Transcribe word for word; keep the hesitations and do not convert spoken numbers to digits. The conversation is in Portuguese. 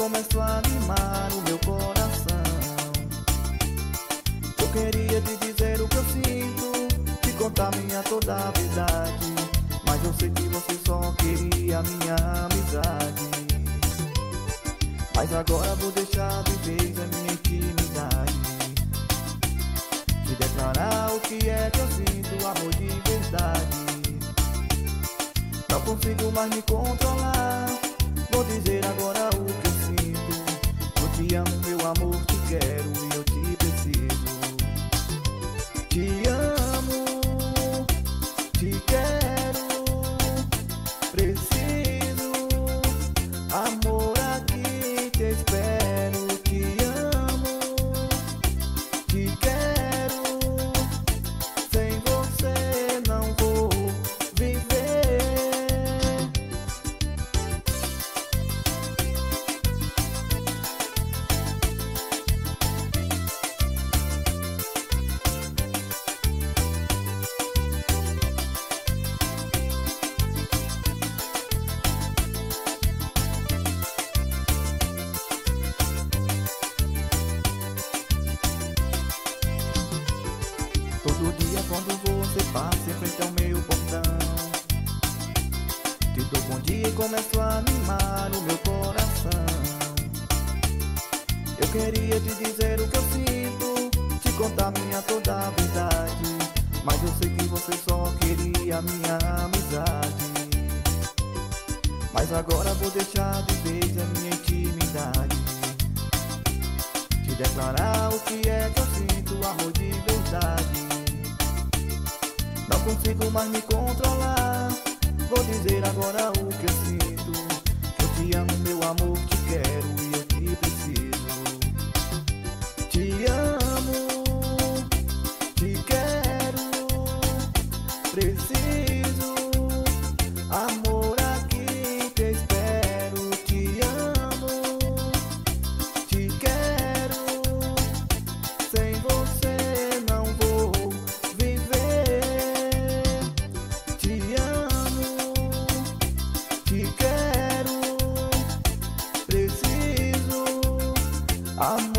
começo a animar o meu coração. Eu queria te dizer o que eu sinto, te contar minha toda a verdade, mas eu sei que você só queria minha amizade. Mas agora vou deixar de vez a minha intimidade, te declarar o que é que eu sinto, amor de verdade. Não consigo mais me controlar, vou dizer agora o que eu sinto. Eu te amo, meu amor, te quero e eu te preciso. Te amo, te quero, preciso. Amor, aqui te espero. Te amo, te quero, sem você não vou viver. Todo dia quando você passa em frente ao meu portão, te dou bom dia e começo a animar o meu coração. Eu queria te dizer o que eu sinto, te contar minha toda a verdade, mas eu sei que você só queria minha amizade. Mas agora vou deixar de vez a minha intimidade, te declarar o que é que eu sinto, amor de verdade. Não consigo mais me controlar, vou dizer agora o que eu sinto. Eu te amo, meu amor, te quero e eu te preciso. Te amo, te quero, preciso. Amor, aqui te espero. Te amo, te quero, sem você não vou viver. Te amo, te quero, preciso. Amor,